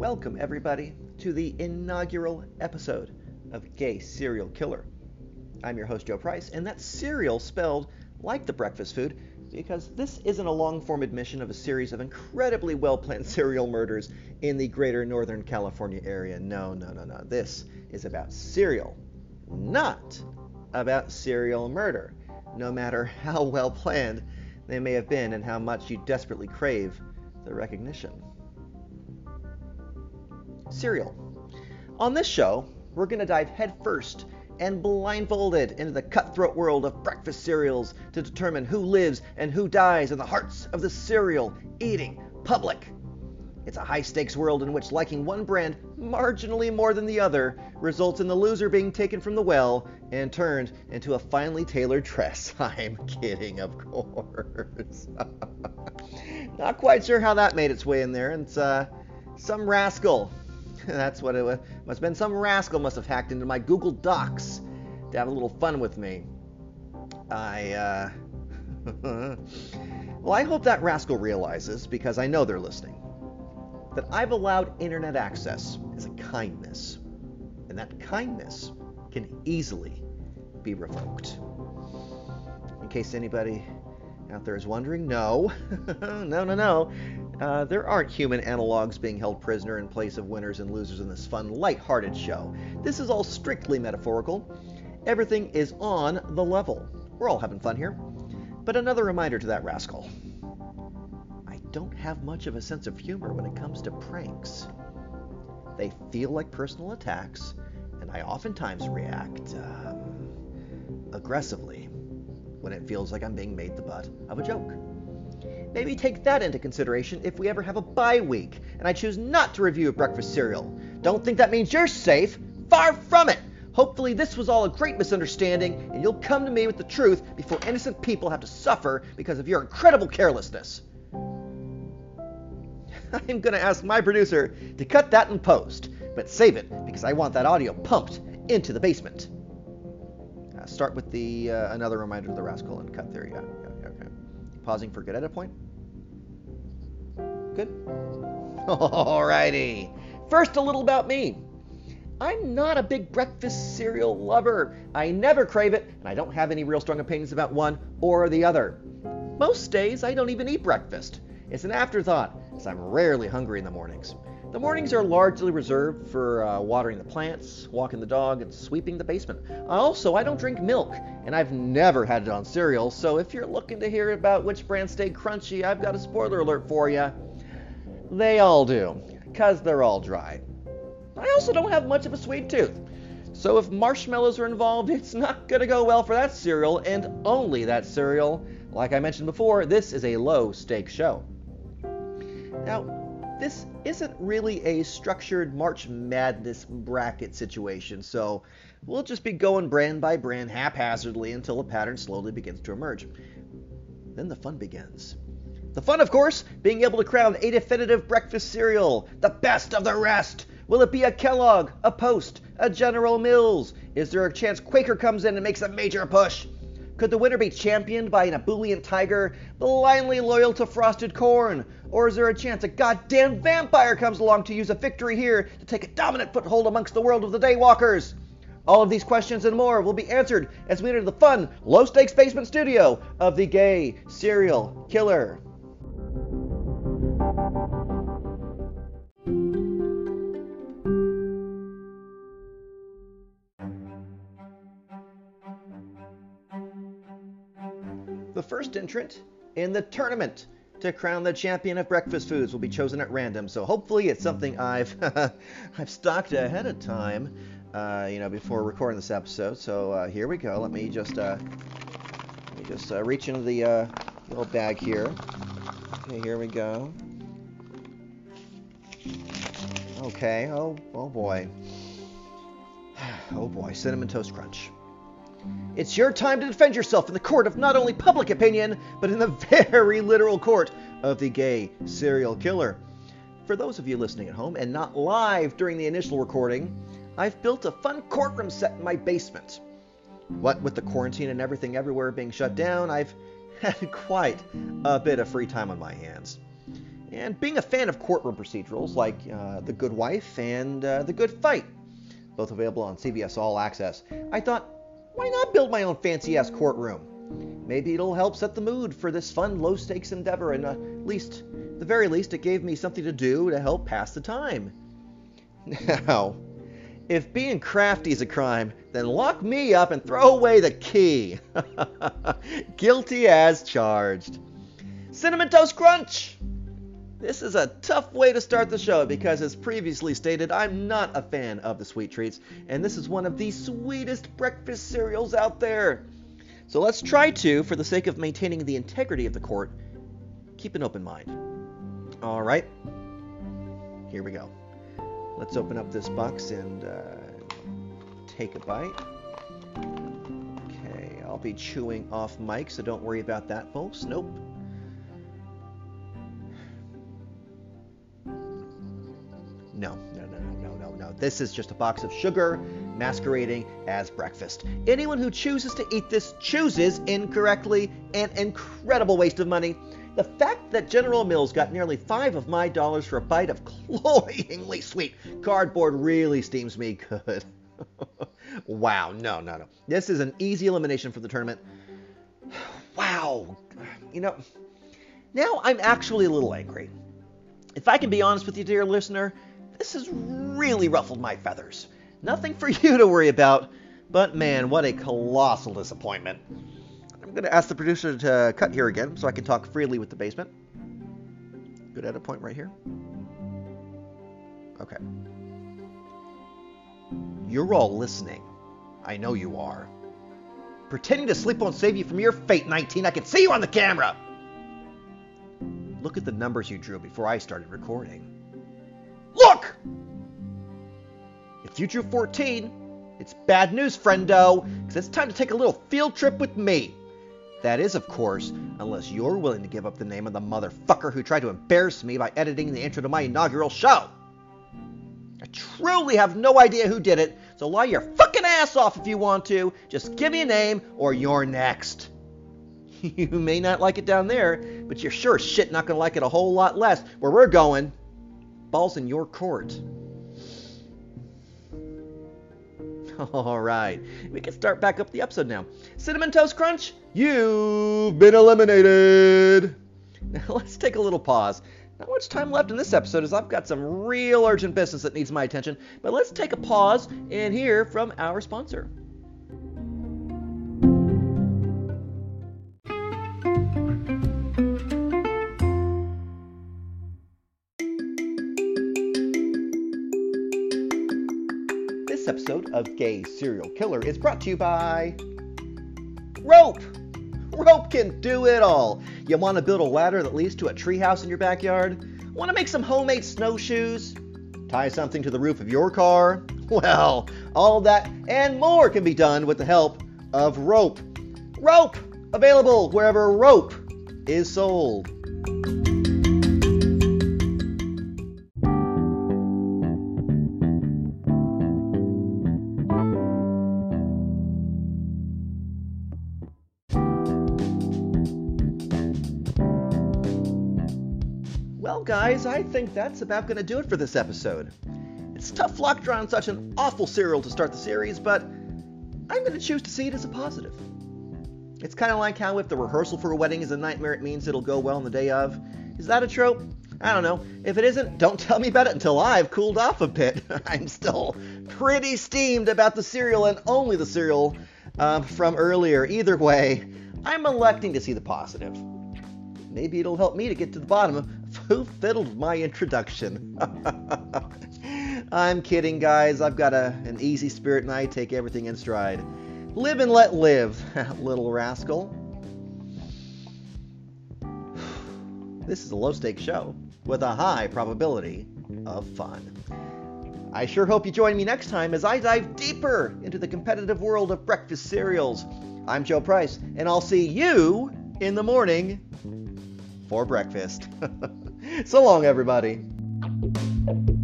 Welcome, everybody, to the inaugural episode of Gay Serial Killer. I'm your host, Joe Price, and that's cereal spelled like the breakfast food because this isn't a long-form admission of a series of incredibly well-planned serial murders in the greater Northern California area. No. This is about cereal, not about serial murder, no matter how well-planned they may have been and how much you desperately crave the recognition. Cereal. On this show, we're going to dive headfirst and blindfolded into the cutthroat world of breakfast cereals to determine who lives and who dies in the hearts of the cereal-eating public. It's a high-stakes world in which liking one brand marginally more than the other results in the loser being taken from the well and turned into a finely tailored dress. I'm kidding, of course. Not quite sure how that made its way in there. It's some rascal. That's what it was. Must have been some rascal must have hacked into my Google Docs to have a little fun with me. Well, I hope that rascal realizes, because I know they're listening, that I've allowed internet access as a kindness, and that kindness can easily be revoked. In case anybody out there is wondering, no. There aren't human analogs being held prisoner in place of winners and losers in this fun, light-hearted show. This is all strictly metaphorical. Everything is on the level. We're all having fun here. But another reminder to that rascal. I don't have much of a sense of humor when it comes to pranks. They feel like personal attacks, and I oftentimes react aggressively when it feels like I'm being made the butt of a joke. Maybe take that into consideration if we ever have a bye week and I choose not to review a breakfast cereal. Don't think that means you're safe. Far from it. Hopefully this was all a great misunderstanding and you'll come to me with the truth before innocent people have to suffer because of your incredible carelessness. I'm going to ask my producer to cut that in post, but save it because I want that audio pumped into the basement. Start with the another reminder to the rascal and cut there. Yeah, okay. Pausing for good edit point. Good. Alrighty. First, a little about me. I'm not a big breakfast cereal lover. I never crave it, and I don't have any real strong opinions about one or the other. Most days, I don't even eat breakfast. It's an afterthought, as I'm rarely hungry in the mornings. The mornings are largely reserved for watering the plants, walking the dog, and sweeping the basement. I don't drink milk, and I've never had it on cereal, so if you're looking to hear about which brands stay crunchy, I've got a spoiler alert for you. They all do, because they're all dry. I also don't have much of a sweet tooth, so if marshmallows are involved, it's not going to go well for that cereal, and only that cereal. Like I mentioned before, this is a low-stakes show. Now, this isn't really a structured March Madness bracket situation, so we'll just be going brand by brand haphazardly until a pattern slowly begins to emerge. Then the fun begins. The fun, of course, being able to crown a definitive breakfast cereal, the best of the rest. Will it be a Kellogg, a Post, a General Mills? Is there a chance Quaker comes in and makes a major push? Could the winner be championed by an ebullient tiger, blindly loyal to frosted corn? Or is there a chance a goddamn vampire comes along to use a victory here to take a dominant foothold amongst the world of the daywalkers? All of these questions and more will be answered as we enter the fun, low-stakes basement studio of the Gay Serial Killer. The first entrant in the tournament to crown the champion of breakfast foods will be chosen at random, so hopefully it's something I've stocked ahead of time, before recording this episode. So here we go. Let me just reach into the little bag here. Okay, here we go. Okay. Oh boy. Oh boy. Cinnamon Toast Crunch. It's your time to defend yourself in the court of not only public opinion, but in the very literal court of the Gay Serial Killer. For those of you listening at home and not live during the initial recording, I've built a fun courtroom set in my basement. What with the quarantine and everything everywhere being shut down, I've had quite a bit of free time on my hands. And being a fan of courtroom procedurals like The Good Wife and The Good Fight, both available on CBS All Access, I thought, why not build my own fancy-ass courtroom? Maybe it'll help set the mood for this fun, low-stakes endeavor, and the very least, it gave me something to do to help pass the time. Now, if being crafty is a crime, then lock me up and throw away the key. Guilty as charged. Cinnamon Toast Crunch! This is a tough way to start the show because, as previously stated, I'm not a fan of the sweet treats, and this is one of the sweetest breakfast cereals out there. So let's try to, for the sake of maintaining the integrity of the court, keep an open mind. All right, here we go. Let's open up this box and take a bite. Okay, I'll be chewing off mic, so don't worry about that, folks. Nope. No. This is just a box of sugar masquerading as breakfast. Anyone who chooses to eat this chooses incorrectly, an incredible waste of money. The fact that General Mills got nearly $5 of my dollars for a bite of cloyingly sweet cardboard really steams me good. Wow, no. This is an easy elimination for the tournament. Wow. Now I'm actually a little angry. If I can be honest with you, dear listener, this has really ruffled my feathers. Nothing for you to worry about, but man, what a colossal disappointment. I'm going to ask the producer to cut here again so I can talk freely with the basement. Good edit point right here. Okay. You're all listening. I know you are. Pretending to sleep won't save you from your fate, 19. I can see you on the camera. Look at the numbers you drew before I started recording. Look! If you drew 14, it's bad news, friendo, because it's time to take a little field trip with me. That is, of course, unless you're willing to give up the name of the motherfucker who tried to embarrass me by editing the intro to my inaugural show. I truly have no idea who did it, so lie your fucking ass off if you want to. Just give me a name or you're next. You may not like it down there, but you're sure as shit not going to like it a whole lot less where we're going. Ball's in your court. All right, we can start back up the episode now. Cinnamon Toast Crunch, you've been eliminated. Now let's take a little pause. Not much time left in this episode as I've got some real urgent business that needs my attention, but let's take a pause and hear from our sponsor. This episode of Gay Serial Killer is brought to you by Rope. Rope can do it all. You want to build a ladder that leads to a treehouse in your backyard? Want to make some homemade snowshoes? Tie something to the roof of your car? Well, all that and more can be done with the help of Rope. Rope! Available wherever rope is sold. Well, guys, I think that's about going to do it for this episode. It's tough luck drawing such an awful serial to start the series, but I'm going to choose to see it as a positive. It's kind of like how if the rehearsal for a wedding is a nightmare, it means it'll go well on the day of. Is that a trope? I don't know. If it isn't, don't tell me about it until I've cooled off a bit. I'm still pretty steamed about the serial and only the serial from earlier. Either way, I'm electing to see the positive. Maybe it'll help me to get to the bottom of who fiddled my introduction. I'm kidding, guys. I've got an easy spirit and I take everything in stride. Live and let live, little rascal. This is a low-stakes show with a high probability of fun. I sure hope you join me next time as I dive deeper into the competitive world of breakfast cereals. I'm Joe Price, and I'll see you in the morning for breakfast. So long, everybody.